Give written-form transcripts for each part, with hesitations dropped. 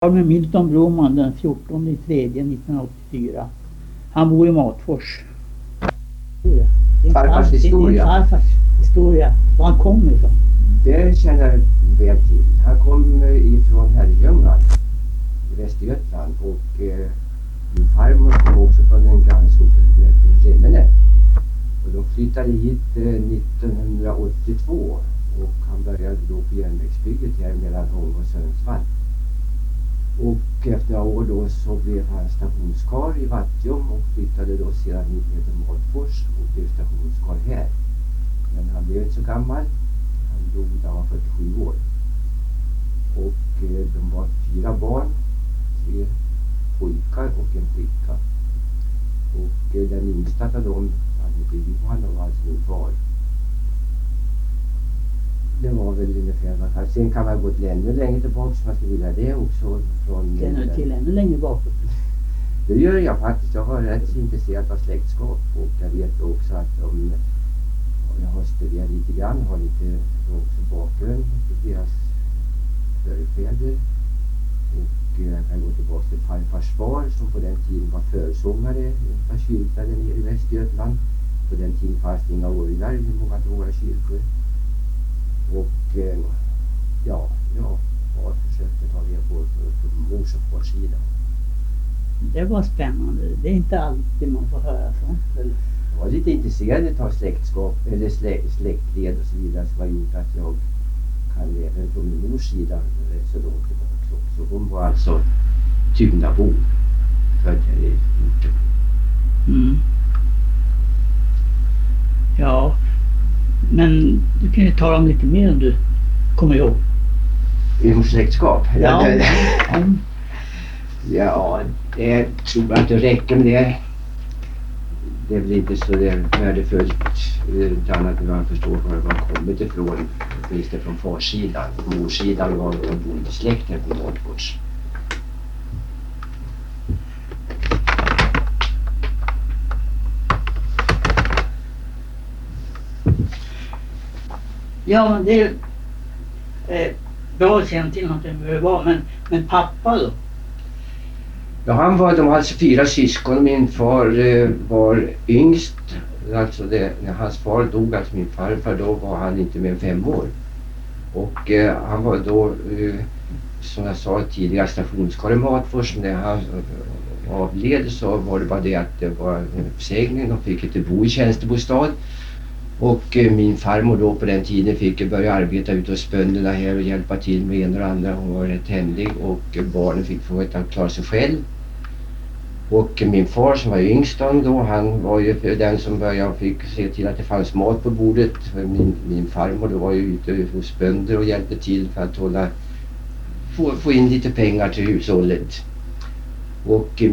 Med Milton Broman den 14/3/1984. Han bor i Matfors. Farfars historia. Farfars historia. Var han kom ifrån? Det känner jag väl till. Han kom ifrån Herrljunga i Västergötland och min farmor kom också från en grannsort som heter Remmene. Och de flyttade hit 1982 och han började då på järnvägsbygget här mellan Ånge och Sundsvall. Och efter några år då så blev han stationskar i Vattium och flyttade då sedan hit till Matfors och blev stationskar här. Men han blev inte så gammal. Han dog när han var 47 år. Och de var 4 barn, 3 pojkar och en flicka. Och den yngsta av dem, han hette Johan och var alltså min far. Det var väl ungefär vad kan. Sen kan man gå ännu längre tillbaka som man skulle vilja det också. Känner du till ännu längre bakåt? Det gör jag faktiskt. Jag var rätt intresserad av släktskap och jag vet också att jag har studerat lite grann, har lite också bakgrund till deras förfäder. Och jag kan gå tillbaka till farfars far som på den tiden var försångare av kyrkan nere i Västergötland. På den tiden fanns det inga orglar i många av våra kyrkor. Och jag har försökt att ta reda på mors och fars sida. Det var spännande. Det är inte alltid man får höra sånt. Eller? Jag var lite intresserad av släktskap eller släktled och så vidare som har gjort att jag kan även från min mors sida så långt tillbaka också. Hon var alltså Tynabo, född här i orten. Mm. Ja, men du kan ju tala om lite mer om du kommer ihåg. Inom släktskap? Ja. Ja, det tror jag att det räcker med det. Det är väl inte så värdefullt annat än man förstår var man kommit ifrån. Finns det från farsidan. Morsidan var en bondesläkten på Matfors. Ja, men det är bra att känna till någonting hur det var. Men pappa då? Ja, de var alltså 4 syskon. Min far var yngst. Alltså när hans far dog, alltså min farfar, då var han inte mer än 5 år. Och han var då, som jag sa tidigare, stationskar i Matfors. När han avled så var det bara det att det var en uppsägning. De fick inte bo i tjänstebostad. Och min farmor då på den tiden fick börja arbeta ute hos bönderna här och hjälpa till med en och andra. Hon var rätt händig och barnen fick få att klara sig själv. Och min far som var yngst då, han var ju den som började fick se till att det fanns mat på bordet. Min farmor då var ju ute hos bönder och hjälpte till för att få in lite pengar till hushållet. Och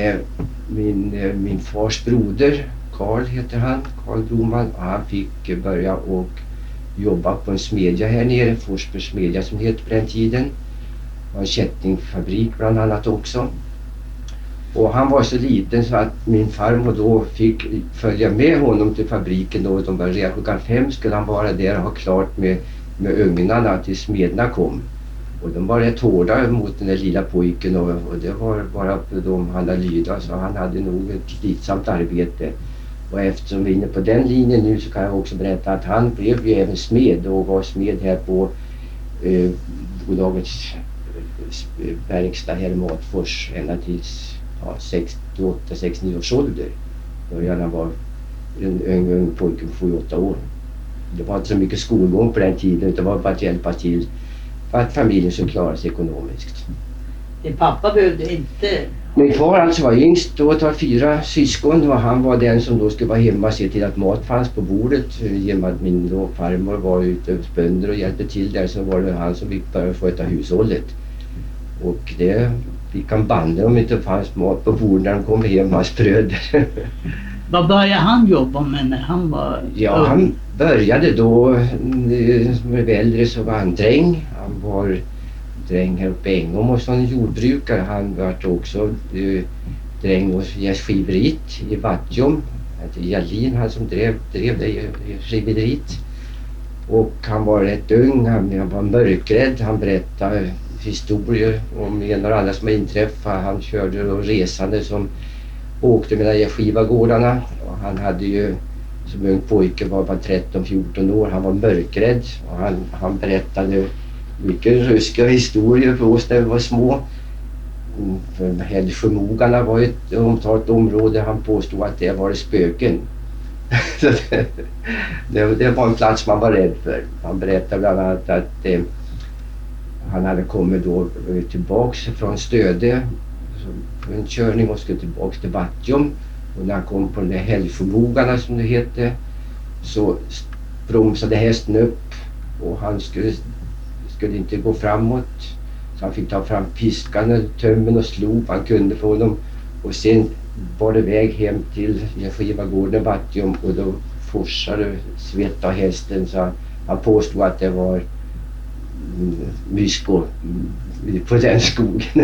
min fars broder, Karl heter han, Karl Broman, och han fick börja och jobba på en smedja här nere, Forsbergs smedja som det heter på den tiden. Det var en kättingfabrik bland annat också. Och han var så liten så att min farmor då fick följa med honom till fabriken då. De började redan klockan 5 skulle han vara där och ha klart med ugnarna till smedna kom. Och de var rätt hårda mot den där lilla pojken och det var bara för dem han hade lyda, så han hade nog ett slitsamt arbete. Och eftersom vi är inne på den linjen nu så kan jag också berätta att han blev ju även smed och var smed här på bolagets verkstad här i Matfors ända tills 68-69 års ålder. Började han var en ung pojke på 7-8 år. Det var inte så mycket skolgång på den tiden utan det var bara att hjälpa till för att familjen skulle klara sig ekonomiskt. Din pappa behövde inte... Min far alltså var yngst då, tar 4 syskon och han var den som då skulle vara hemma och se till att mat fanns på bordet. Genom att min då farmor var ute hos bönder och hjälpte till där, så var det han som fick börja sköta hushållet. Och det fick han banda om det inte fanns mat på bordet när de kom hem, hans bröder. Vad började han jobba med när han var... Ja, han började då, som var äldre så var han dräng. Han var dräng här uppe i Engom och som jordbrukare. Han var också dräng hos skiveriet i Vattium. Det är Jalin, han som drev det skiveriet. Och han var rätt ung, han var mörkrädd. Han berättade historier om en och andra som har inträffat. Han körde då resande som åkte mellan skivagårdarna. Och han hade ju som ung pojke, var bara 13-14 år. Han var mörkrädd och han berättade mycket ruskiga historier för oss när vi var små. För Hällsjömogarna var ett omtalat område. Han påstod att det var spöken. det var en plats man var rädd för. Han berättade bland annat att han hade kommit då tillbaks från Stöde på en körning och skulle tillbaks till Vatjom. Och när han kom på de där Hällsjömogarna som det hette, så bromsade hästen upp och han skulle inte gå framåt. Så han fick ta fram piskan, tömmen och slog han kunde få dem. Och sen var det väg hem till skivagården Vatjom och då forsade svett av hästen, så han påstod att det var mysko på den skogen.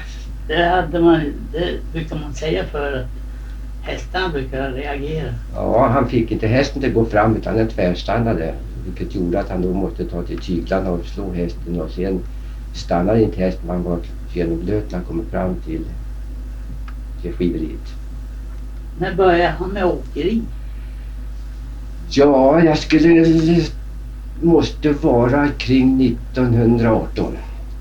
Det brukar man säga för att hästarna brukar reagera. Ja, han fick inte hästen att gå fram utan den tvärstannade, vilket gjorde att han då måste ta till tyglarna och slå hästen, och sen stannade inte hästen, han var genomblöt när han kom fram till skiveriet. När började han med åkeri? Ja, måste vara kring 1918.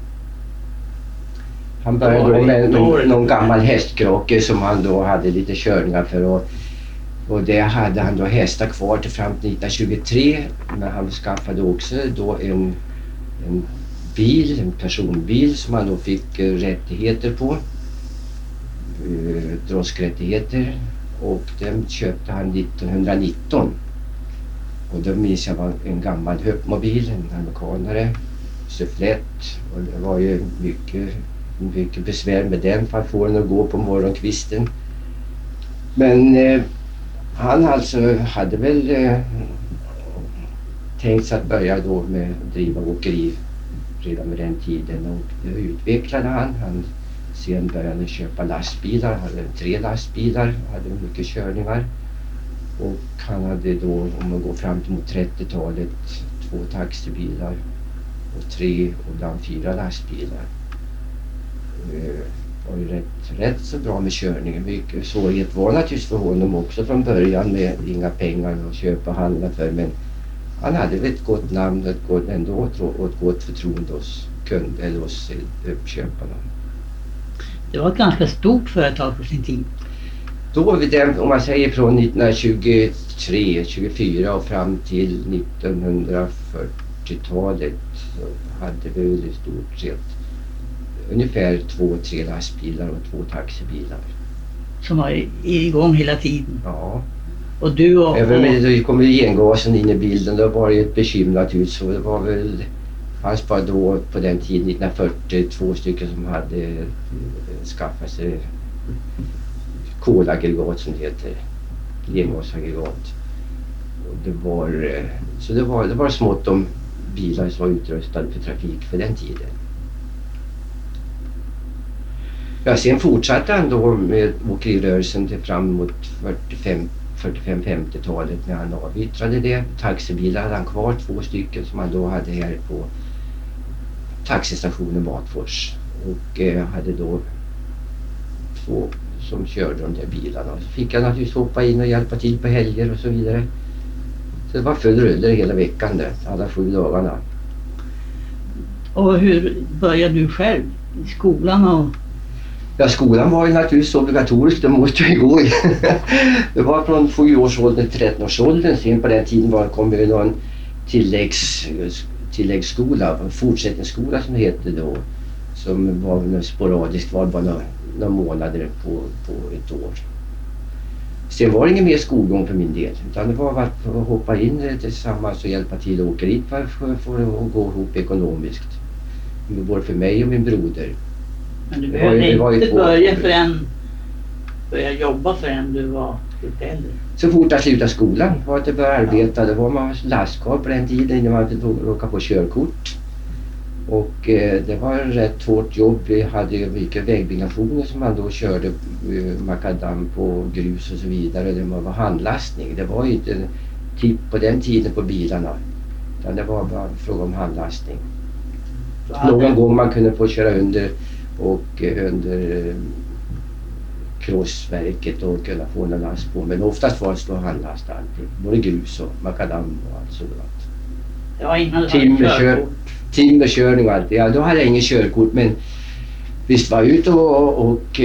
Han började då med någon gammal hästkrake som han då hade lite körningar för, och det hade han då hästar kvar till fram till 1923, men han skaffade också då en personbil som han då fick rättigheter på, droskrättigheter, och den köpte han 1919. Och då minns jag var en gammal höppmobil, en amerikanare, sufflett, och det var ju mycket besvär med den för att få den att gå på morgonkvisten. Men han alltså hade väl tänkt sig att börja då med att driva åkeri redan med den tiden, och det utvecklade han. Sen började han köpa lastbilar, hade 3 lastbilar, hade mycket körningar. Och han hade då, om man går fram till mot 30-talet, 2 taxibilar och 3 och ibland 4 lastbilar. Det var ju rätt så bra med körningen. Mycket svårighet var naturligtvis för honom också från början, med inga pengar att köpa och handla för, men han hade ett gott namn och ett gott förtroende hos kunder eller hos uppköparna. Det var ett ganska stort företag på sin tid. Då, om man säger från 1923-24 och fram till 1940-talet, så hade vi väl i stort sett ungefär 2-3 lastbilar och 2 taxibilar. Som var igång hela tiden? Ja. Och du och... Även med då kom ju gengasen in i bilden, då var det ett bekymrat ut, så det var väl, fanns bara då på den tiden 1940 2 stycken som hade skaffat sig kolaggregat som det heter, gengasaggregat. Och det var smått om bilar som var utrustade för trafik för den tiden. Ja, sen fortsatte han då med åkerirörelsen till fram mot 45-50-talet när han avyttrade det. Taxibilar hade han kvar, 2 stycken som han då hade här på taxistationen Matfors. Och hade då 2 som körde de där bilarna. Och så fick han naturligtvis hoppa in och hjälpa till på helger och så vidare. Så det var full rulle hela veckan där, alla 7 dagarna. Och hur började du själv i skolan? Och... Ja, skolan var ju naturligtvis obligatorisk, det måste jag gå i. Det var från 7-årsåldern till 13-årsåldern. Sen på den tiden kom det någon tilläggsskola, fortsättningsskola som det hette då. Som var sporadiskt, var bara några månader på ett år. Sen var det ingen mer skolgång för min del, utan det var att hoppa in tillsammans och hjälpa till att åka dit för att gå ihop ekonomiskt. Både för mig och min broder. Men du behövde inte börja jobba förrän du var lite äldre? Så fort jag slutade skolan var att jag började arbeta. Det var man lastkarl på den tiden innan man inte råkade på körkort. Och det var en rätt hårt jobb. Vi hade mycket vägbyggnationer som man då körde makadam på grus och så vidare. Det var handlastning. Det var ju inte tipp på den tiden på bilarna. Utan det var bara fråga om handlastning. Någon gång man kunde få köra under under krossverket och kunna få en last på. Men oftast var det stå handlast allting. Både grus och makadam och allt sådant. Ja, innan du hade körkort. Timmerkörning och allt. Ja, då hade jag ingen körkort, men visst var jag ute och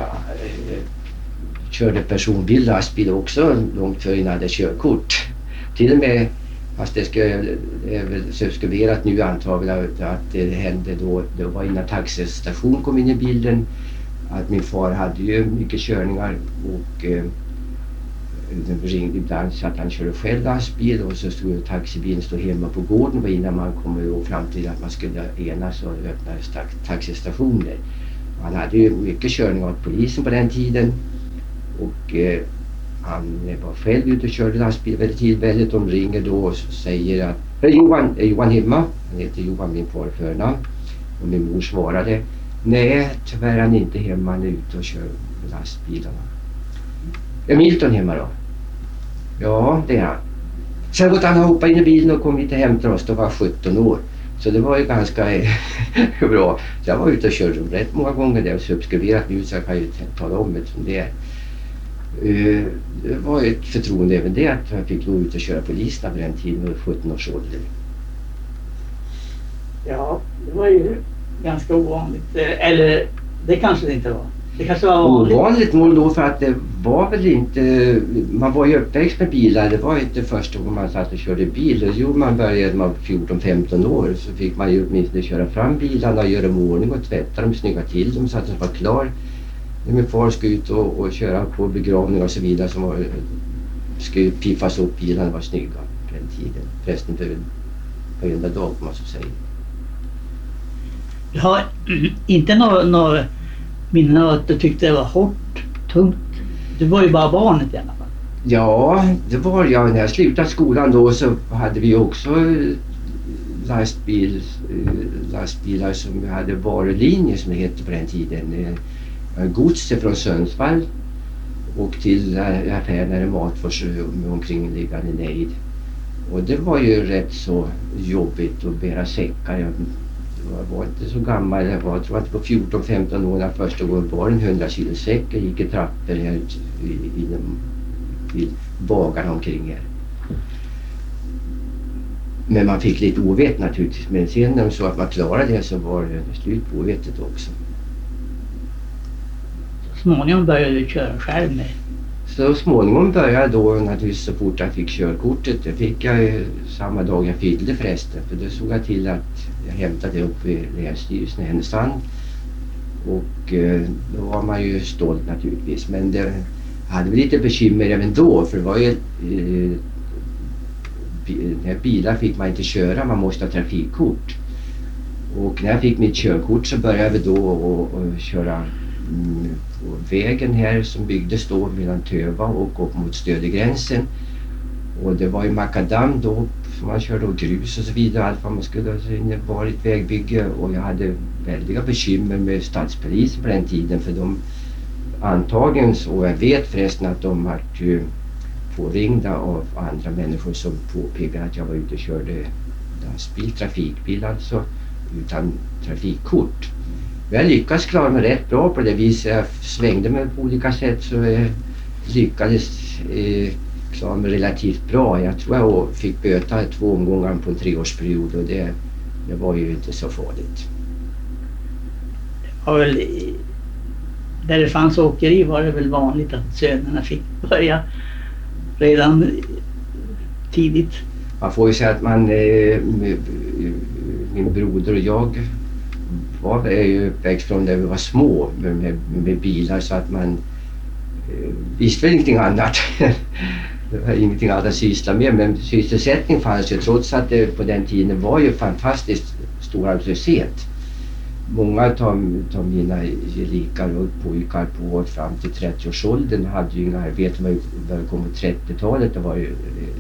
körde personbil, lastbil också långt före innan jag hade körkort. Till och med, fast det är väl subskriberat nu antagligen att det hände då, det var innan taxistation kom in i bilden, att min far hade ju mycket körningar och de ringde ibland så att han körde själv lastbil och så stod taxibilen hemma på gården och innan man kom fram till att man skulle enas och öppna taxistationer. Han hade ju mycket körningar av polisen på den tiden och han var själv ute och körde lastbil väldigt tillfälligt. De ringer då och säger att är Johan hemma? Han heter Johan, min far förnamn. Och min mor svarade nej, tyvärr han är inte hemma, han är ute och kör lastbilarna. Är Milton hemma då? Ja, det är han. Sen att han hoppade in i bilen och kom hit och hämtade oss, då var 17 år. Så det var ju ganska bra. Så jag var ute och körde rätt många gånger. Det är subskriberat nu så jag kan ju tala om det som det är. Det var ett förtroende även det att jag fick gå ut och köra poliserna på den tiden med 17 års ålder. Ja, det var ju ganska ovanligt. Eller det kanske det inte var. Det kanske var vanligt. Ovanligt nog då för att det var väl inte, man var ju uppväxt med bilar, det var inte första gången man satt och körde bil. Jo, man började när man var 14-15 år så fick man ju åtminstone köra fram bilarna och göra dem ordning och tvätta dem, snygga till dem så att de var klar. När min far skulle ut och köra på begravning och så vidare så skulle piffas upp bilarna var snygga på den tiden. Förresten på enda dag kan man så säga. Du har inte några minnen av att du tyckte det var hårt, tungt. Du var ju bara barnet i alla fall. Ja, det var jag. När jag slutade skolan då så hade vi också lastbilar som vi hade varulinjer som det hette på den tiden. Gods från Sundsvall och till affären i Matfors med omkringliggande nejd. Och det var ju rätt så jobbigt att bära säckar. Jag var inte så gammal, jag tror att på 14-15 år när första gången var en 100 kilo säck. Jag gick i trappor här till bagarna omkring här. Men man fick lite ovett naturligtvis, men sen när de så att man klarade det så var det slut på ovettet också. Så småningom började du köra själv med? Så småningom började jag då naturligtvis så fort jag fick körkortet. Det fick jag samma dag jag fyllde förresten. För då såg jag till att jag hämtade upp vid länsstyrelsen i Härnösand. Och då var man ju stolt naturligtvis. Men det hade väl lite bekymmer även då. För det var ju bilar fick man inte köra, man måste ha trafikkort. Och när jag fick mitt körkort så började vi då och köra på vägen här som byggdes då mellan Töva och upp mot Stödegränsen. Och det var ju makadam då som man körde och grus och så vidare, allt vad man skulle ha varit vägbygge. Och jag hade väldiga bekymmer med stadspolisen på den tiden för de antagligen så, jag vet förresten att de var ju påringda av andra människor som påpekade att jag var ute och körde lastbil, trafikbil alltså, utan trafikkort. Men jag lyckades klara mig rätt bra på det viset. Jag svängde mig på olika sätt så jag lyckades klara mig relativt bra. Jag tror jag fick böta 2 omgångar på en 3-årsperiod och det var ju inte så farligt. Det var väl, där det fanns åkeri var det väl vanligt att sönerna fick börja redan tidigt. Man får ju säga att min broder och jag var ju uppväxt från där vi var små med bilar så att man visste väl ingenting annat. Det var ingenting annat att syssla med, men sysselsättning fanns ju trots att det på den tiden var ju fantastiskt stor arbetslöshet. Många av mina gelikar och pojkar på fram till 30-årsåldern hade ju inga arbete. Man började komma på 30-talet, det var ju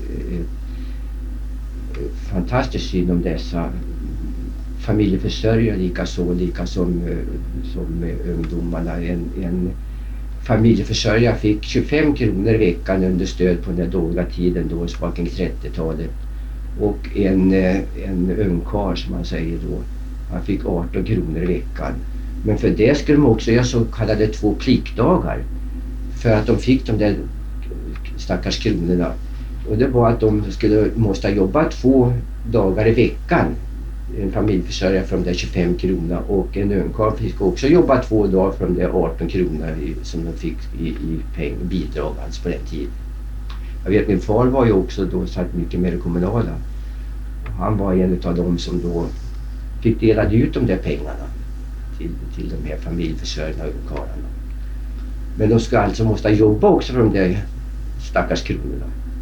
fantastiskt syn om dessa familjeförsörjare lika som ungdomarna. En familjeförsörjare fick 25 kronor i veckan under stöd på den där dåliga tiden då, så var kring 30-talet. Och en ungkarl som man säger då Han fick 18 kronor i veckan. Men för det skulle de också göra så kallade 2 pliktdagar. För att de fick de där stackars kronorna. Och det var att de måste jobba 2 dagar i veckan. En familjeförsörjare för de där 25 kronor. Och en ungkarl fick också jobba 2 dagar för de där 18 kronor som de fick i bidrag alltså på den tiden. Jag vet, min far var ju också då satt mycket med det kommunala. Han var en av dem som då fick dela ut de där pengarna till de här familjeförsörjarna och ungkarlarna. Men de ska alltså måste jobba också för de där stackars kronorna.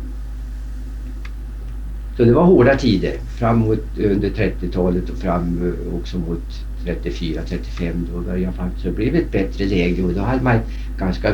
Så det var hårda tider fram mot under 30-talet och fram också mot 34-35. Då började faktiskt, så blev det ett bättre läge och då hade man ganska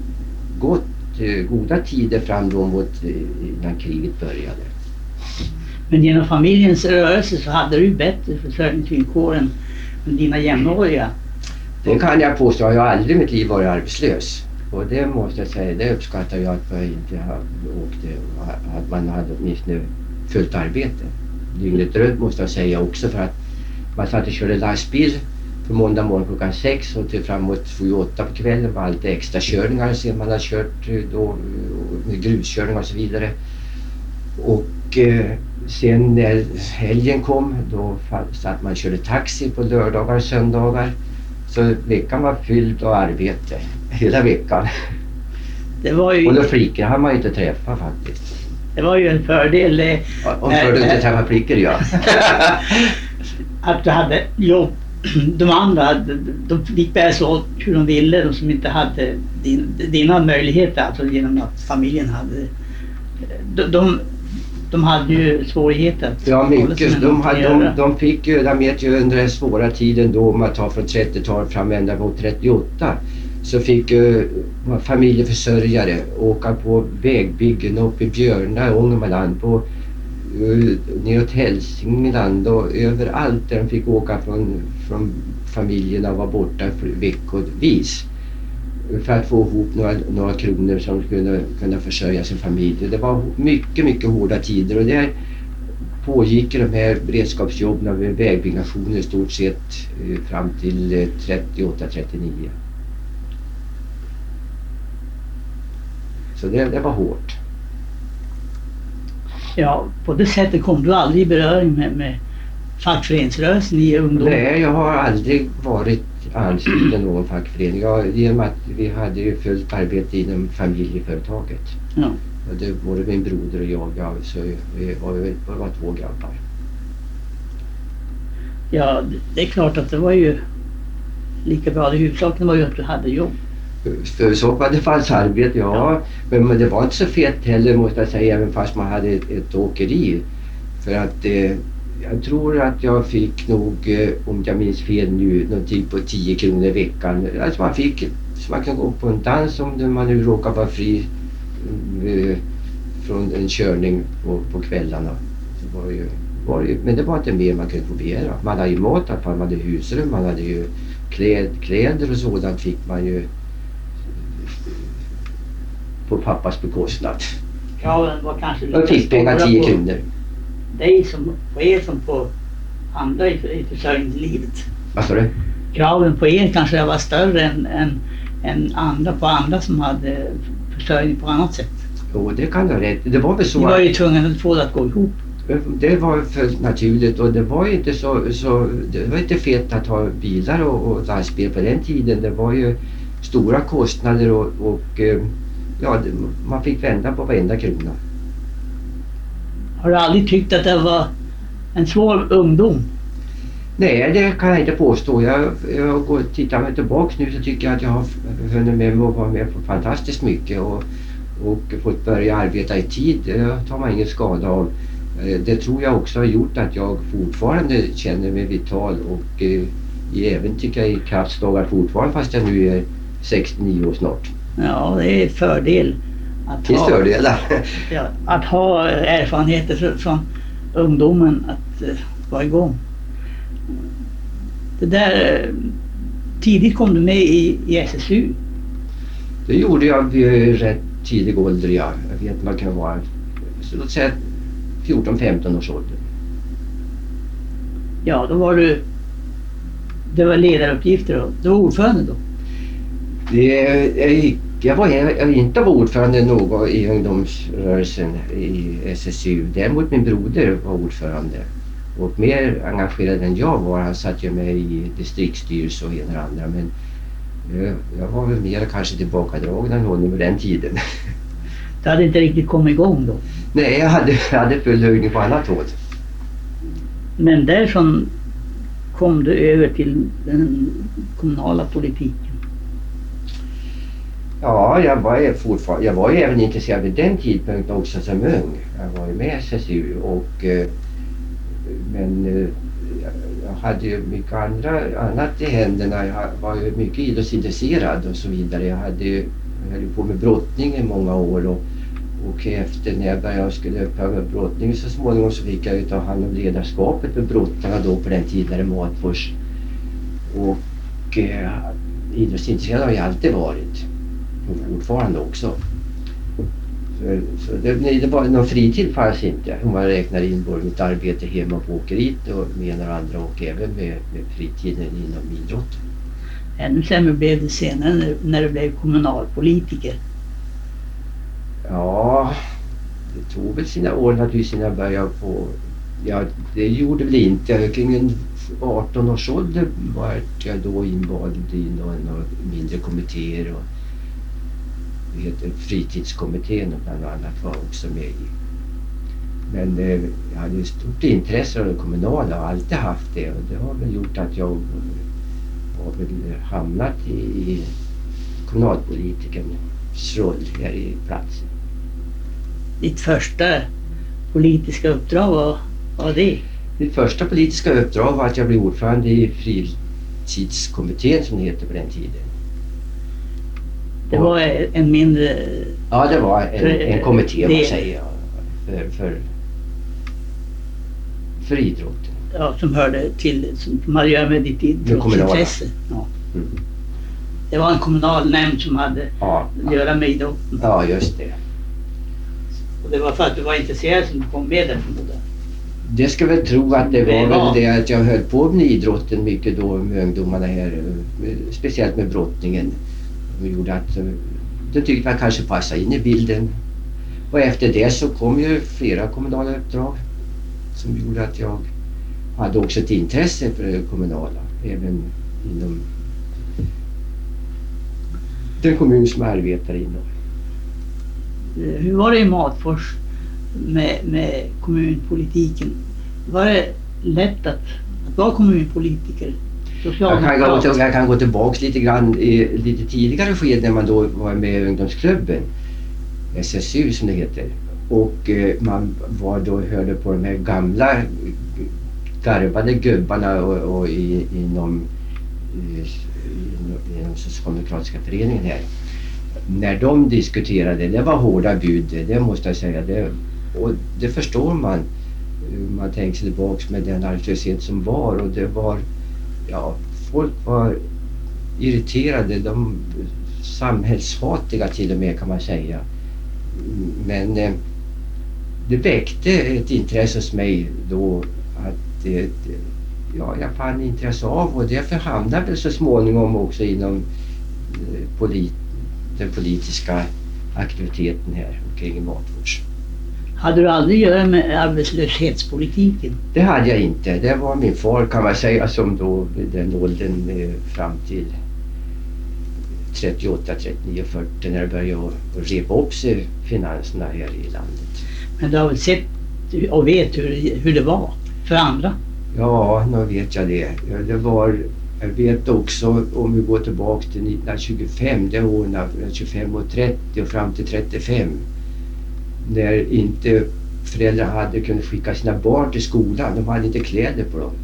goda tider fram då mot när kriget började. Men genom familjens rörelse så hade du bättre försörjningsvillkor än dina jämnåriga. Det kan jag påstå, jag har aldrig i mitt liv varit arbetslös. Och det måste jag säga, det uppskattar jag att jag inte åkte, att man hade åtminstone fullt arbete. Dygnet runt måste jag säga också, för att man satt och körde lastbil på måndag morgon klockan 6 och till framåt 7-8 på kvällen var alltid extra körningar sen man hade kört då med gruskörningar och så vidare. Och sen när helgen kom då satt man och körde taxi på lördagar och söndagar. Så veckan var fylld av arbete hela veckan. Det var ju... Och då flickor har man ju inte träffat faktiskt. Det var ju en fördel. Om för du inte träffar flickor, ja. Att du hade jobb. De andra, de fick bära så hur de ville, de som inte hade dina möjligheter, alltså genom att familjen hade. De hade ju svårigheter. Ja, mycket. De fick ju, de vet ju under den svåra tiden då, man tar från 30-talet fram ända mot 38, så fick ju familjeförsörjare åka på vägbyggen upp i Björna, Ångermanland, på neråt Hälsingland och överallt där de fick åka från familjerna och var borta för veckovis för att få ihop några kronor som skulle kunna försörja sin familj. Det var mycket, mycket hårda tider och där pågick de här beredskapsjobben med vägbyggnationer i stort sett fram till 38-39. Så det var hårt. Ja, på det sättet kom du aldrig i beröring med fackföreningsrörelsen i ungdom? Nej, jag har aldrig varit ansluten till någon fackförening. Genom att vi hade ju fullt arbete inom familjeföretaget. Ja. Och det var min broder och jag, så vi var 2 grabbar. Ja, det är klart att det var ju lika bra. Det huvudsaken var ju att du hade jobb. För så var det fanns arbete, ja. Men det var inte så fett heller, måste jag säga, även fast man hade ett åkeri. För att jag tror att jag fick nog, om jag minns fel nu, någonting på 10 kronor i veckan. Alltså man fick, så man kan gå på en dans om man nu råkar vara fri från en körning på kvällarna. Men det var inte mer man kunde få begära. Man hade ju mat, man hade husrum, man hade ju kläder och sådant fick man ju på pappas bekostnad. Kraven var kanske lite fick pengar 10 kronor. Dig som på er som på andra i försörjningslivet. Vad sa du? Kraven på er kanske var större än andra på andra som hade försörjning på annat sätt. Jo, det kan du ha rätt. Det var väl så. Ni var ju tvungna att få det att gå ihop. Det var för naturligt och det var inte så det var inte fett att ha bilar och lastbil på den tiden. Det var ju stora kostnader och man fick vända på varenda krona. Har du aldrig tyckt att det var en svår ungdom? Nej, det kan jag inte påstå. Jag går och tittar mig tillbaka nu så tycker jag att jag har hunnit med mig och vara med på fantastiskt mycket och fått börja arbeta i tid. Det tar man ingen skada av. Det tror jag också har gjort att jag fortfarande känner mig vital och även tycker jag i kraftsdagar fortfarande fast jag nu är 69 år snart. Ja, det är en fördel att ha erfarenheter från ungdomen att vara igång. Det där, tidigt kom du med i SSU. Det gjorde jag vid rätt tidig ålder, ja. Jag vet man kan vara, så låt säga 14-15 års ålder. Ja, då var du Det var ledaruppgifter då? Du var ordförande då? Jag var inte ordförande någon i ungdomsrörelsen i SSU. Däremot min broder var ordförande. Och mer engagerad än jag var. Han satt ju med i distriktsstyrelse och ena och andra. Men jag var väl mer kanske tillbakadragen än honom under den tiden. Du hade inte riktigt kommit igång då? Nej, jag hade full högning på annat håll. Men därifrån kom du över till den kommunala politiken? Ja, jag var ju även intresserad vid den tidpunkten också som ung. Jag var ju med i SSU men jag hade ju mycket annat i händerna. Jag var ju mycket idrottsintresserad och så vidare. Jag höll på med brottning i många år och efter när jag skulle upphöra med brottning så småningom så fick jag ju ta hand om ledarskapet med brottarna då på den tiden i Matfors. Och idrottsintresserad har jag alltid varit. Och fortfarande också. Så det var någon fritid fanns inte. Om man räknar in både mitt arbete hemma på åkeriet och med några andra och även med fritiden inom idrotten. Ännu sämre blev det senare när du blev kommunalpolitiker. Ja, det tog väl sina år naturligtvis innan jag började på... Ja, det gjorde väl inte. Kring en 18 års ålder var jag då invald i några mindre kommittéer och det heter fritidskommittén och bland annat var också med i. Men jag hade stort intresse av det kommunala och alltid haft det och det har väl gjort att jag har väl hamnat i kommunalpolitikerns roll här i platsen. Ditt första politiska uppdrag var det? Mitt första politiska uppdrag var att jag blev ordförande i fritidskommittén som det heter på den tiden. Det var en mindre... Ja, det var en kommitté man säger för idrotten. Ja, som hörde till, som hade att göra med ditt idrottsintresse. Ja. Mm. Det var en kommunal nämnd som hade att göra med idrotten. Ja, just det. Och det var för att du var intresserad som du kom med där förmodligen. Det ska väl tro att det var väl det att jag höll på med idrotten mycket då med ungdomarna här. Speciellt med brottningen. Det gjorde att det tyckte man kanske passade in i bilden. Och efter det så kom ju flera kommunala uppdrag som gjorde att jag hade också ett intresse för det kommunala. Även inom den kommun som jag arbetar inom. Hur var det i Matfors med kommunpolitiken? Var det lätt att vara kommunpolitiker? Jag kan gå tillbaka lite grann i lite tidigare skede när man då var med i ungdomsklubben SSU som det heter och man var då hörde på de här gamla garbade gubbarna och inom socialdemokratiska föreningen här när de diskuterade, det var hårda bud, det måste jag säga och det förstår man tänker sig tillbaka med den arbetslöshet som var och det var folk var irriterade, de samhällshatliga till och med kan man säga. Men det väckte ett intresse hos mig då att jag fann intresse av och därför hamnade väl så småningom också inom den politiska aktiviteten här omkring Matfors. Hade du aldrig göra med arbetslöshetspolitiken? Det hade jag inte. Det var min far kan man säga som då vid den åldern fram till 38, 39, 40 när det började att repa upp sig finanserna här i landet. Men du har väl sett och vet hur det var för andra? Ja, nu vet jag det. Jag vet också om vi går tillbaka till 1925, det åren 25 och 30 och fram till 35. När inte föräldrar hade kunnat skicka sina barn till skolan. De hade inte kläder på dem.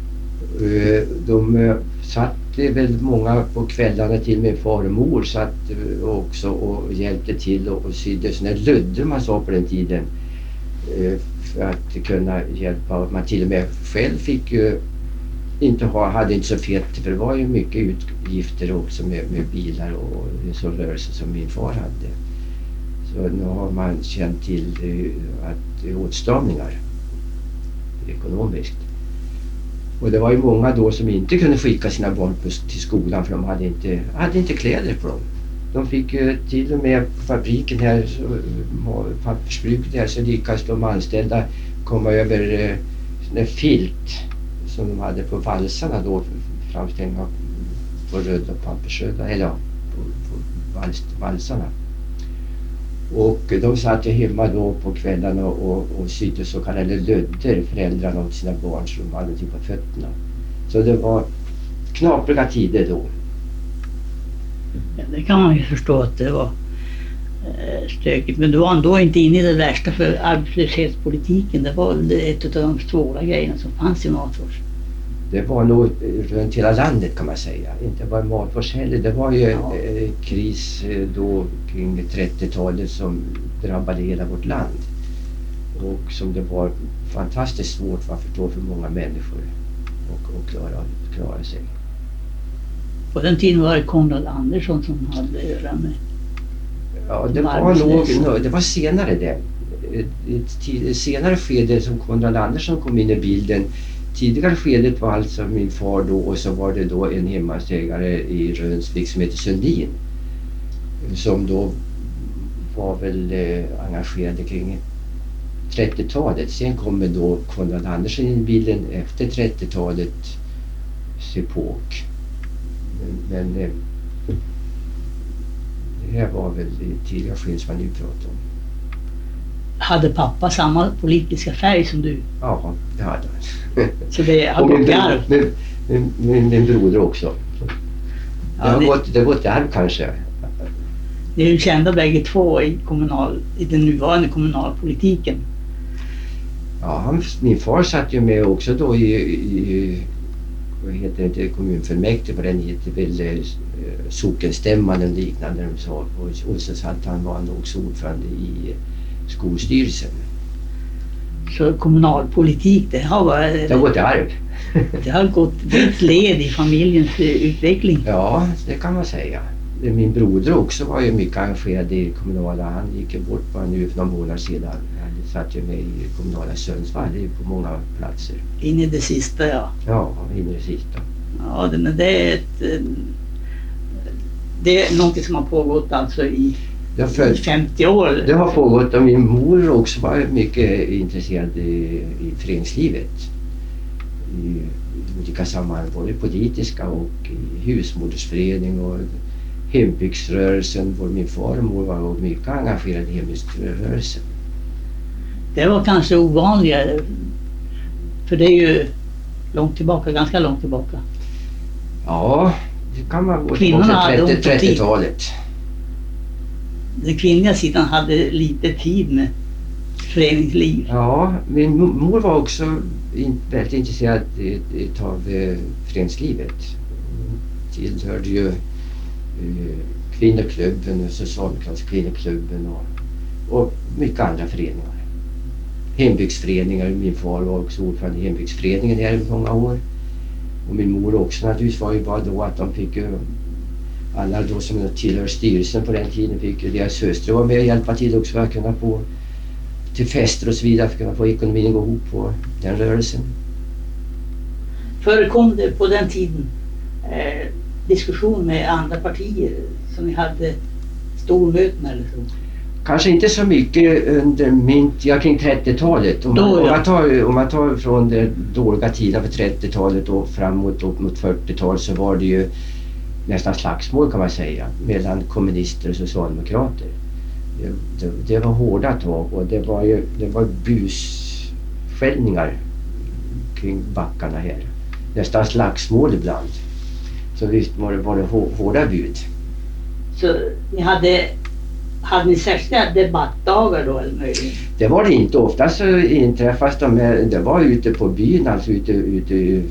De satt väl många på kvällarna till med far och mor satt också och hjälpte till och sydde sådana luddor man sa på den tiden. För att kunna hjälpa. Man till och med själv fick ju hade inte så fett för det var ju mycket utgifter också med bilar och en sån rörelse som min far hade. Så nu har man känt till att det är åtstramningar ekonomiskt. Och det var ju många då som inte kunde skicka sina barn till skolan för de hade inte kläder på dem. De fick ju till och med på fabriken här, pappersbruket här, så lyckades de anställda komma över en filt som de hade på valsarna då, framställning på röda pappersröda, eller ja, på valsarna. Och de satt ju hemma då på kvällarna och sydde så kallade lödder, föräldrarna åt sina barn, så de hade till på fötterna. Så det var knapriga tider då. Ja, det kan man ju förstå att det var stökigt. Men du var ändå inte inne i det värsta för arbetslöshetspolitiken. Det var ett av de svåra grejerna som fanns i Matfors. Det var nog runt hela landet kan man säga. Inte bara Matfors heller. Det var ju kris då kring 30-talet som drabbade hela vårt land. Och som det var fantastiskt svårt för många människor att klara sig. På den tiden var det Konrad Andersson som hade att göra med. Ja, det var senare det. Ett senare skede som Konrad Andersson kom in i bilden. Tidigare skedet var alltså min far då, och så var det då en hemmansägare i Rönsvik som heter Sundin. Som då var väl engagerad kring 30-talet. Sen kommer då Konrad Andersson in i bilden efter 30-talets epok. Men det här var väl det tidiga skedet som man nu pratar om. Hade pappa samma politiska färg som du? Ja, det hade han. Så det har gått i arv? Min broder också. Det har gått i arv kanske. Ni är ju kända bägge två i den nuvarande kommunalpolitiken. Ja, min far satt ju med också då i vad heter det, kommunfullmäktige, på den heter väl sockenstämman och liknande. Och så satt var han också ordförande i skolstyrelsen. Så kommunalpolitik, det har gått i arv. Det har gått ett led i familjens utveckling. Ja, det kan man säga. Min broder också var ju mycket engagerad i kommunala. Han gick ju bort bara nu för någon månad sedan. Han satt ju med i kommunala Sundsvall på många platser. In i det sista, ja. Ja, in i det sista. Ja, det är något som har pågått alltså i 50 år. Det har pågått, och min mor också var mycket intresserad i föreningslivet. I olika sammanhang, både politiska och i husmodersförening och hembygdsrörelsen. Både min far och mor var mycket engagerade i hembygdsrörelsen. Det var kanske ovanligare, för det är ju ganska långt tillbaka. Ja, det kan man gå tillbaka till 30-talet. Den kvinnliga sidan hade lite tid med föreningsliv. Ja, min mor var också väldigt intresserad av föreningslivet. Hon tillhörde ju kvinnoklubben, socialdemokratiska kvinnoklubben och mycket andra föreningar. Hembygdsföreningar, min far var också ordförande i hembygdsföreningen här i många år. Och min mor också naturligtvis, var ju bara då att de fick alla då som tillhör styrelsen på den tiden fick ju deras söstrar vara med och hjälpa till också för att kunna få till fester och så vidare, för att kunna få ekonomin att gå ihop på den rörelsen. Förekom det på den tiden diskussion med andra partier som ni hade stormöten eller så? Kanske inte så mycket under kring 30-talet. Om man tar från de dåliga tiden på 30-talet och framåt upp mot 40-talet, så var det ju nästan slagsmål kan man säga mellan kommunister och socialdemokrater. Det var hårda tag, och det var busskällningar kring backarna här. Nästan slagsmål ibland. Så visst var det hårda bud. Så ni hade ni särskilda debattdagar då eller möjligen? Det var det inte. Ofta så inträffas det var ute på byn, alltså ute i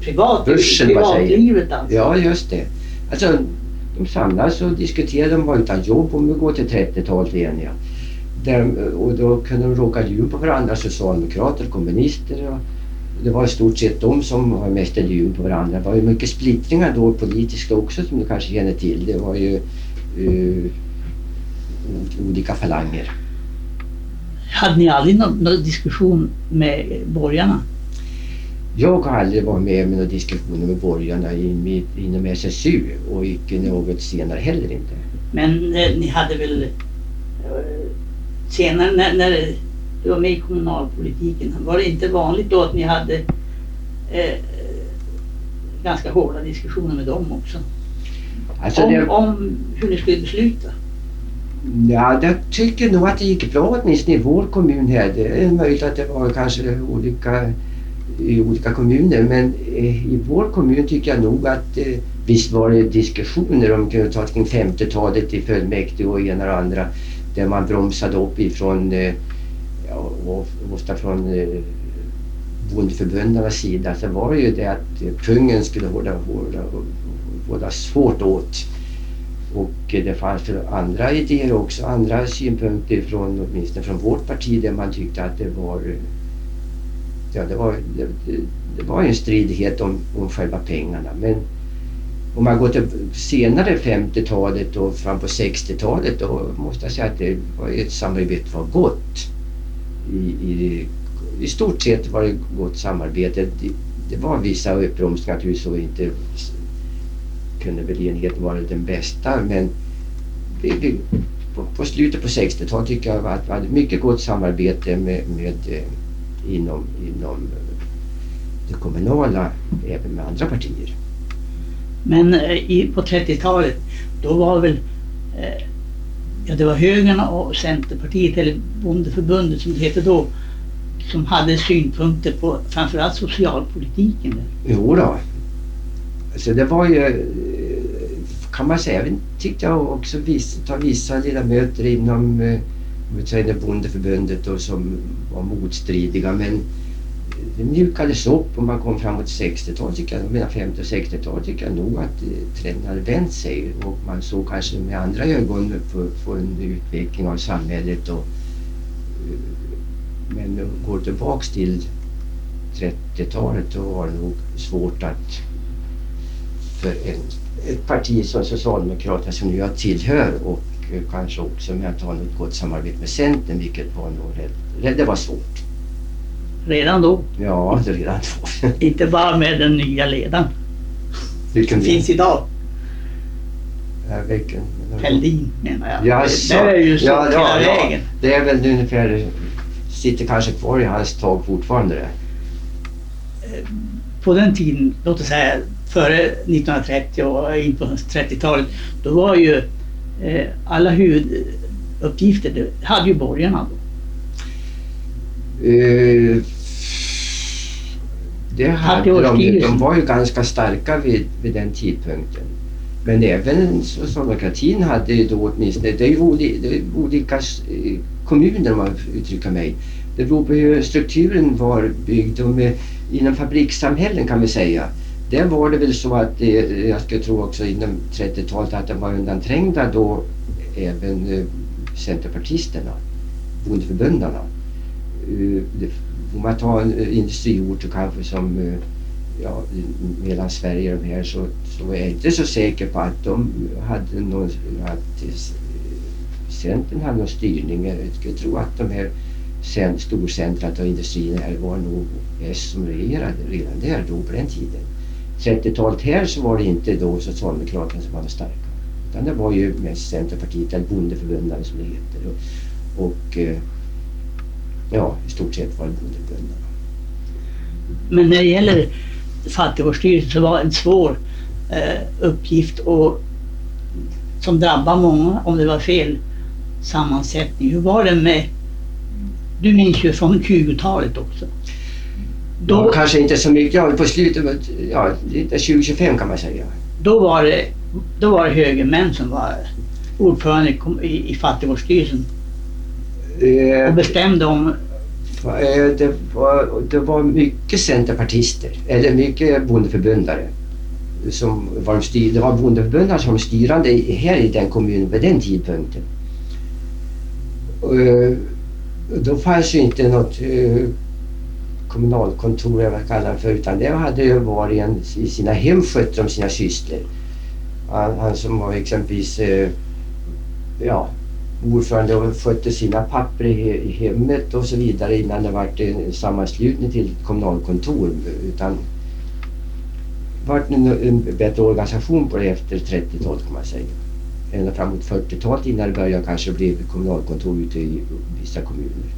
privatlivet alltså. Ja, just det. Alltså de samlades och diskuterade, de var utan jobb, om vi går till 30-talet igen. Ja. Och då kunde de råka ljud på varandra, socialdemokrater, kommunister. Och det var i stort sett de som var mest ljud på varandra. Det var ju mycket splittringar då politiskt också, som du kanske känner till. Det var ju olika falanger. Hade ni aldrig någon diskussion med borgarna? Jag har aldrig varit med några diskussioner med borgarna inom SSU och inte något senare heller inte. Men ni hade väl senare när du var med i kommunalpolitiken, var det inte vanligt då att ni hade ganska hårda diskussioner med dem också? Alltså om hur ni skulle besluta? Ja, jag tycker nog att det gick bra åtminstone i vår kommun här. Det är möjligt att det var kanske i olika kommuner, men i vår kommun tycker jag nog att visst var det diskussioner om kunde ta kring 50-talet i fullmäktige och ena och andra där man bromsade upp ifrån ofta från bondeförbundarnas sida, så var det ju det att kungen skulle hålla svårt åt. Och det fanns andra idéer också, andra synpunkter från åtminstone från vårt parti där man tyckte att det var en stridighet om själva pengarna. Men om man går till senare 50-talet och fram på 60-talet, då måste jag säga att det var ett samarbete var gott. I stort sett var det gott samarbete. Det var vissa uppbromsningar till så inte kunde väl enigheten vara den bästa, men på slutet på 60-talet tycker jag att vi hade mycket gott samarbete inom det kommunala, även med andra partier. Men på 30-talet då var väl det var högerna och Centerpartiet eller bondeförbundet som det hette då, som hade synpunkter på framförallt socialpolitiken. Jo då. Så det var ju, kan man säga, tyckte jag också vissa ledamöter inom bondeförbundet då, som var motstridiga, men det mjukades upp och man kom framåt 60-talet, tycker jag, mellan 50- och 60-talet tycker jag nog att trenden hade vänt sig och man såg kanske med andra ögon på en utveckling av samhället. Men går tillbaks till 30-talet då var det nog svårt att för ett parti som Socialdemokraterna som jag tillhör och kanske också med att ha något gott samarbete med Centern, vilket var nog det var svårt. Redan då? Ja, det redan då. Inte bara med den nya ledaren. Vilken finns idag. Vilken? Fälldin menar jag. Ja, det är ju så hela vägen. Det är väl ungefär, sitter kanske kvar i hans tag fortfarande det. På den tiden, låt oss säga före 1930 och in på 30-talet, då var ju alla huvuduppgifter, det hade ju borgarna då. Det hade de var ju ganska starka vid den tidpunkten. Men även socialdemokratin hade ju då åtminstone, det är ju olika kommuner om man uttrycker mig. Det beror på hur strukturen var byggd och inom fabrikssamhällen kan vi säga. Där var det väl så att jag skulle tro också inom 30-talet att de var undanträngda då även centerpartisterna, bondeförbundarna. Om man tar en industriort och kanske som mellan Sverige och de här så är jag inte så säker på att de hade någon, att Centern hade någon styrning. Jag skulle tro att de här storcentrat och industrin här var nog S som regerade redan där då på den tiden. 30-talet här så var det inte då Socialdemokraterna som var de starka. Utan det var ju mest Centerpartiet eller bondeförbundare som det heter. Och i stort sett var det bondeförbundarna. Men när det gäller fattigvårdsstyrelsen så var det en svår uppgift och som drabbar många om det var fel sammansättning. Hur var det med, du minns ju från 20-talet också. Då kanske inte så mycket, på slutet, lite 2025 kan man säga. Då var det högermän som var ordförande i fattigvårdsstyrelsen och bestämde om. Det var mycket centerpartister, eller mycket bondeförbundare som var det var bondeförbundare som styrande här i den kommunen vid den tidpunkten. Då fanns ju inte något kommunalkontor jag kallar det för, utan det hade ju varit i sina hem skötte om sina sysslor. Han som var exempelvis ordförande och skötte sina papper i hemmet och så vidare innan det var en sammanslutning till kommunalkontor, utan det var en bättre organisation på det efter 30-talet kan man säga. Ända framåt 40-talet innan det började kanske bli kommunalkontor ute i vissa kommuner.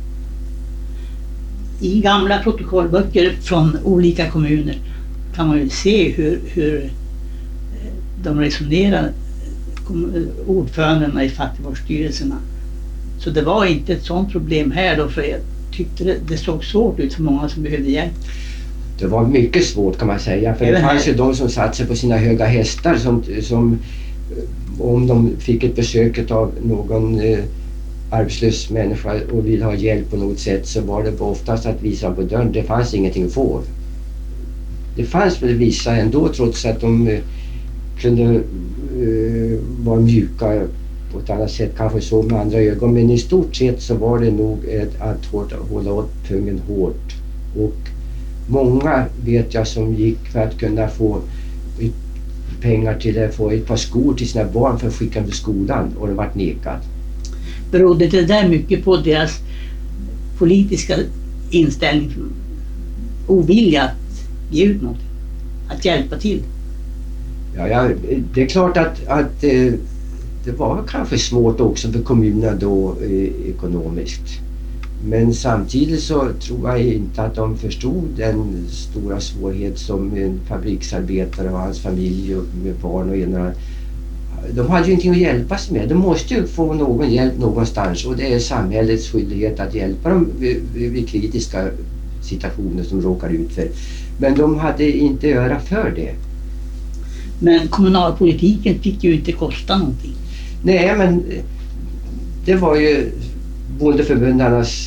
I gamla protokollböcker från olika kommuner kan man ju se hur de resonerar, ordförandena i fattigvårdsstyrelserna. Så det var inte ett sådant problem här då, för jag tyckte det såg svårt ut för många som behövde hjälp. Det var mycket svårt kan man säga, för det fanns ju de som satt sig på sina höga hästar som om de fick ett besök av någon arbetslös människa och vill ha hjälp på något sätt, så var det oftast att visa på dörren. Det fanns ingenting att få. Det fanns väl vissa ändå, trots att de kunde vara mjuka på ett annat sätt, kanske så med andra ögon, men i stort sett så var det nog att hålla åt pungen hårt. Och många vet jag som gick för att kunna få pengar till att få ett par skor till sina barn för att skicka dem till skolan, och de vart nekad. Berodde det där mycket på deras politiska inställning, ovilja att ge ut något, att hjälpa till? Ja, det är klart att det var kanske svårt också för kommunerna då ekonomiskt. Men samtidigt så tror jag inte att de förstod den stora svårighet som en fabriksarbetare och hans familj med barn och ena. De hade ju ingenting att hjälpa sig med. De måste ju få någon hjälp någonstans, och det är samhällets skyldighet att hjälpa dem vid kritiska situationer som råkar ut för. Men de hade inte öra för det. Men kommunalpolitiken fick ju inte kosta någonting. Nej, men det var ju bondeförbundarnas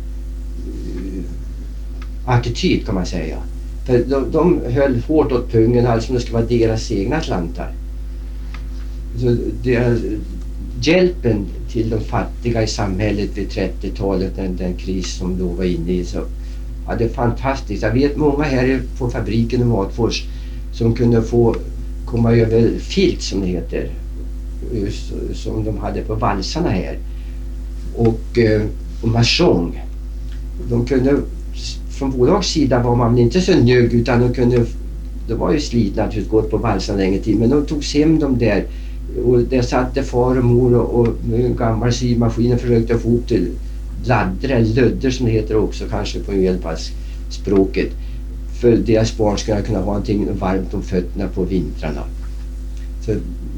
attityd kan man säga. För de höll hårt åt pungen, alltså det skulle vara deras egna slantar. Så hjälpen till de fattiga i samhället vid 30-talet, den kris som då var inne i, så ja, det är fantastiskt. Jag vet många här på fabriken i Matfors som kunde få komma över filt som det heter, som de hade på valsarna här, och masong. De kunde, från bolags sida var man inte så njugg, utan de kunde, det var ju slitna att gått på valsarna länge tid, men de tog hem dem där, och där satte far och mor och med en gammal symaskin och försökte få ihop till laddor eller lödder som det heter också, kanske på hjälpspråket, för deras barn skulle kunna ha någonting varmt om fötterna på vintrarna. Så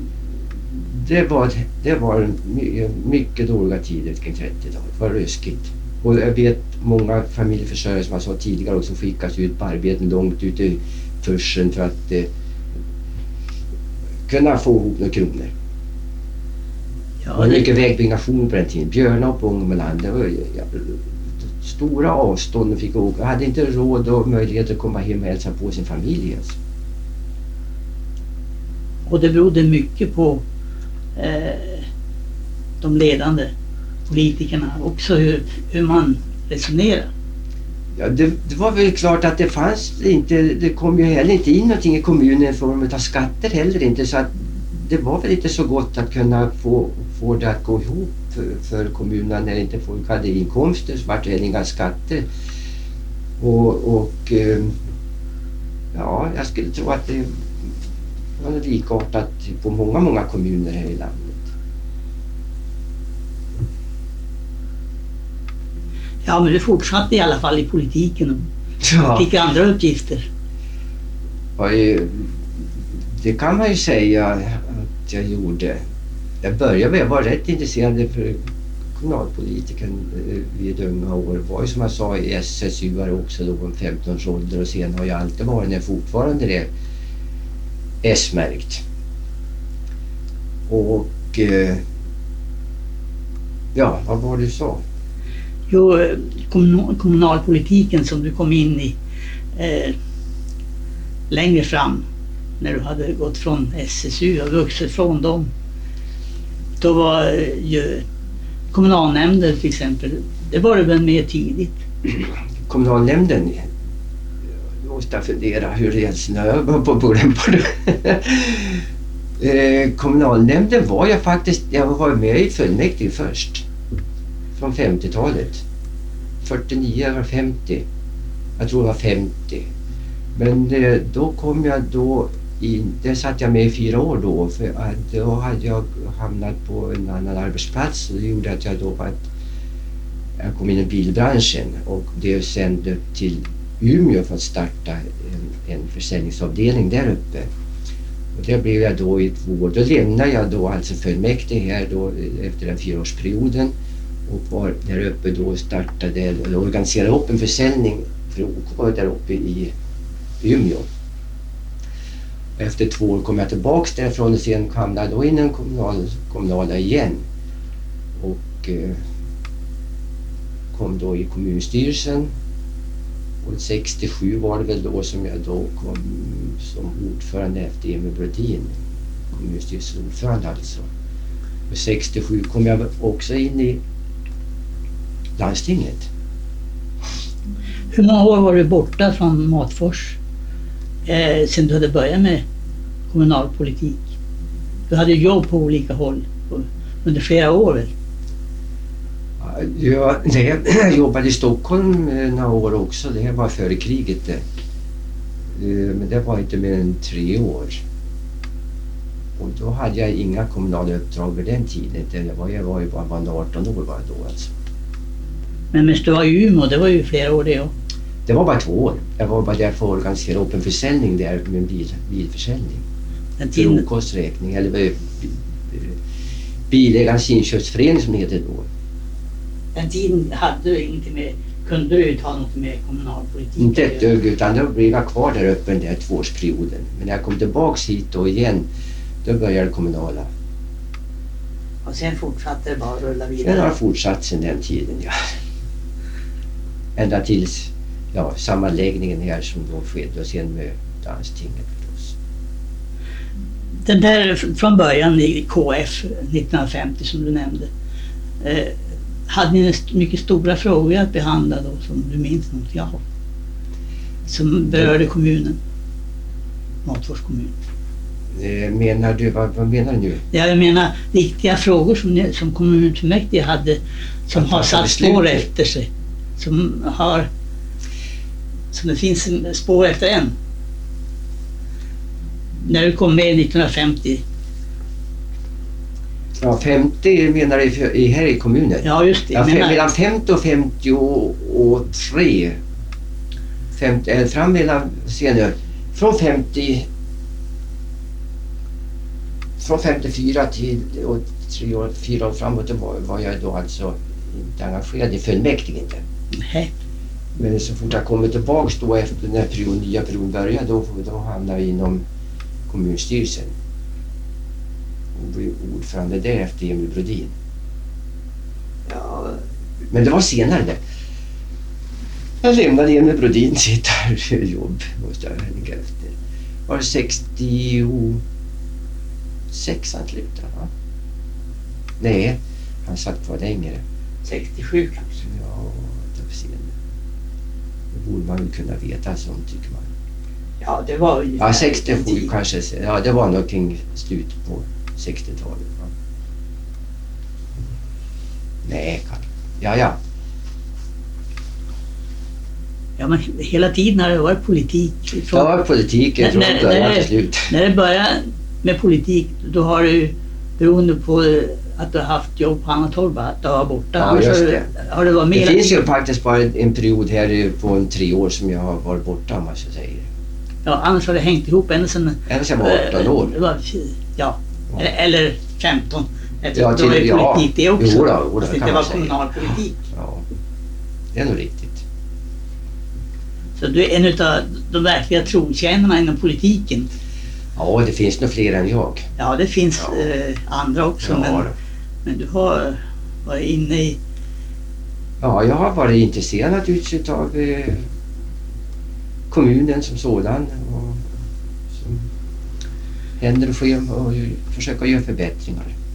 det var mycket dåliga tider kring 30-talet. Det var ruskigt. Och jag vet många familjeförsörjare som jag sa tidigare också skickas ut på arbeten långt ut i försen för att kunna få ihop några kronor. Ja, det var mycket vägbyggnation på den tiden. Björna och Ångermanland. Det var stora avstånd och fick åka. Jag hade inte råd och möjlighet att komma hem och hälsa på sin familj. Alltså. Och det berodde mycket på de ledande politikerna också, hur man resonerar. Ja, det var väl klart att det fanns inte, det kom ju heller inte in någonting i kommunen i form av skatter heller inte, så att det var väl inte så gott att kunna få det att gå ihop för kommunerna när inte folk hade inkomster, så var det inga skatter. Och ja, jag skulle tro att det var likartat på många kommuner här i landet. Ja, men du fortsatte i alla fall i politiken och fick andra uppgifter. Ja, det kan man ju säga att jag gjorde. Jag började med att vara rätt intresserad för kommunalpolitiken vid unga år. Det var ju som jag sa i SSU också då om 15 års ålder, och sen har jag alltid varit när fortfarande det S-märkt. Och ja, vad var det du sa? Jo, kommunalpolitiken som du kom in i längre fram när du hade gått från SSU och vuxit från dem. Då var ju kommunalnämnden till exempel, det var det väl mer tidigt? Kommunalnämnden, jag måste fundera hur det är på början på det. Kommunalnämnden var jag faktiskt, jag var med i fullmäktige först. Från 50-talet. 49 eller 50. Jag tror det var 50. Men då kom jag då in, där satt jag med i 4 år då. För då hade jag hamnat på en annan arbetsplats. Och det gjorde att jag då jag kom in i bilbranschen. Och det sände till Umeå för att starta en försäljningsavdelning där uppe. Och det blev jag då i 2 år. Då lämnade jag då alltså fullmäktige här då efter den 4-årsperioden. Och var där uppe då startade eller organiserade upp en försäljning för OK där uppe i Umeå. Och efter 2 år kom jag tillbaks därifrån och sen hamnade jag då in i den kommunala igen. Och kom då i kommunstyrelsen. Och 67 var det väl då som jag då kom som ordförande efter Emil Brodin. Kommunstyrelsens ordförande alltså. Och 67 kom jag också in i landstinget. Hur många år var du borta från Matfors sen du hade börjat med kommunalpolitik? Du hade jobb på olika håll under flera år väl? Jag jobbade i Stockholm några år också. Det var före kriget det. Men det var inte mer än 3 år. Och då hade jag inga kommunala uppdrag vid den tiden. Jag var ju bara 18 år var då alltså. Men medan du var i Umeå, det var ju flera år det också. Det var bara 2 år. Jag var bara där för att organisera upp en försäljning där med en bilförsäljning. En OKs räkning eller bilägarens inköpsförening som det heter då. Den tiden hade du inte med, kunde du ta något med kommunalpolitik? Inte ett dugg, utan då blev jag kvar där uppe den där 2-årsperioden. Men när jag kom tillbaks hit då igen, då började det kommunala. Och sen fortsatte det bara att rulla vidare? Sen har jag fortsatt sen den tiden, ja. Ända tills sammanläggningen här som då skedde och sen med landstinget förstås. Den där från början i KF 1950 som du nämnde. Hade ni mycket stora frågor att behandla då som du minns något? Ja. Som berörde kommunen? Matfors kommun. Menar du, vad menar du nu? Ja, jag menar viktiga frågor som kommunfullmäktige hade som har satt spår efter sig. Som det finns spår efter än. När du kom med 1950. Ja, 50 menar du här i kommunen? Ja, just det. Ja, mellan 50 och 53. 50, fram mellan, se nu, från 54 till 3 år, 4 år framåt var jag då alltså inte engagerad i fullmäktige inte. Nej. Men så fort jag kommer tillbaks då efter den här nya perioden började då hamnade jag inom kommunstyrelsen. Och blev ordförande där efter Emil Brodin. Ja, men det var senare det. Jag lämnade Emil Brodin sitt jobb, måste jag tänka efter. Var det 66 han slutade, va? Nej, han satt kvar längre. 67 kanske? Ja, det var senare. Det borde man ju kunna veta sånt tycker man. Ja, det var ju... Ja, 67 kanske. Ja, det var nog kring slut på 60-talet. Va? Nej, ja. Ja, men hela tiden har det varit politik. Det har varit politiken från början till slut. När det börjar med politik, då har du, beroende på att du har haft jobb på annat håll, att du var borta. Ja, just det. Har det varit mer? Det finns ju faktiskt bara en period här på 3 år som jag har varit borta, om man ska säga. Ja, annars har det hängt ihop ända sedan jag var 18 år. Ja, eller 15. Ja, det var ju politik det också. Jo, fast det var kommunalpolitik. Ja, det är nog riktigt. Så du är en av de verkliga trotjänarna inom politiken. Ja, det finns nog fler än jag. Ja, det finns andra också. Ja, men du har varit inne i... Ja, jag har varit intresserad naturligtvis av kommunen som sådan. Och som händer och sker och försöka göra förbättringar.